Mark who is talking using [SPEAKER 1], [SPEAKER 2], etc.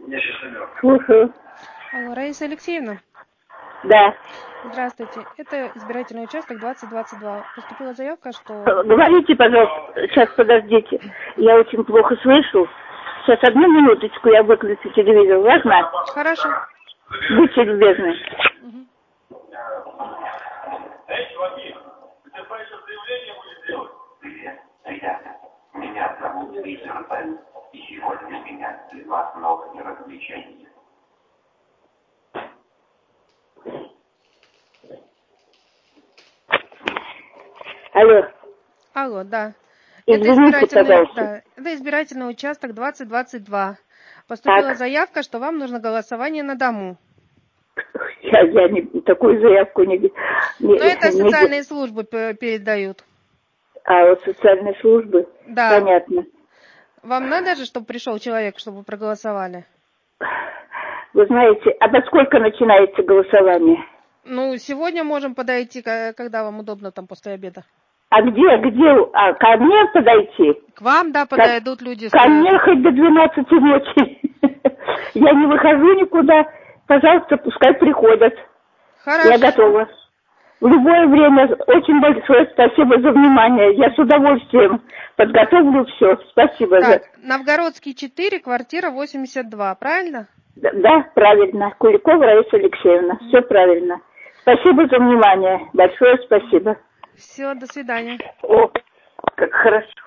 [SPEAKER 1] Слушаю.
[SPEAKER 2] Алло, Раиса Алексеевна?
[SPEAKER 1] Да.
[SPEAKER 2] Здравствуйте. Это избирательный участок 2022. Поступила заявка, что...
[SPEAKER 1] Говорите, пожалуйста. Сейчас, подождите. Я очень плохо слышу. Сейчас, одну минуточку, я выключу телевизор. Важно?
[SPEAKER 2] Хорошо.
[SPEAKER 1] Будьте любезны.
[SPEAKER 2] Угу.
[SPEAKER 3] Привет, ребята. Меня зовут Виктор Пен. И сегодня у меня для вас новое развлечение.
[SPEAKER 1] Алло.
[SPEAKER 2] Алло, да.
[SPEAKER 1] Извините, пожалуйста.
[SPEAKER 2] Это избирательный участок 2022. Поступила
[SPEAKER 1] Так.
[SPEAKER 2] заявка, что вам нужно голосование на дому.
[SPEAKER 1] Я не, такую заявку не...
[SPEAKER 2] Но это социальные службы передают.
[SPEAKER 1] А, вот социальные службы?
[SPEAKER 2] Да.
[SPEAKER 1] Понятно.
[SPEAKER 2] Вам надо же, чтобы пришел человек, чтобы проголосовали?
[SPEAKER 1] Вы знаете, а до сколько начинается голосование?
[SPEAKER 2] Ну, сегодня можем подойти, когда вам удобно, там, после обеда.
[SPEAKER 1] А где? А ко мне подойти?
[SPEAKER 2] К вам, да, подойдут люди.
[SPEAKER 1] Ко мне хоть до 12 ночи. Я не выхожу никуда. Пожалуйста, пускай приходят.
[SPEAKER 2] Хорошо.
[SPEAKER 1] Я готова. В любое время. Очень большое спасибо за внимание. Я с удовольствием подготовлю все. Спасибо.
[SPEAKER 2] Так, Новгородский 4, квартира 82, правильно?
[SPEAKER 1] Да, правильно. Куликова Раиса Алексеевна. Все правильно. Спасибо за внимание. Большое спасибо.
[SPEAKER 2] Все, до свидания.
[SPEAKER 1] О, как хорошо.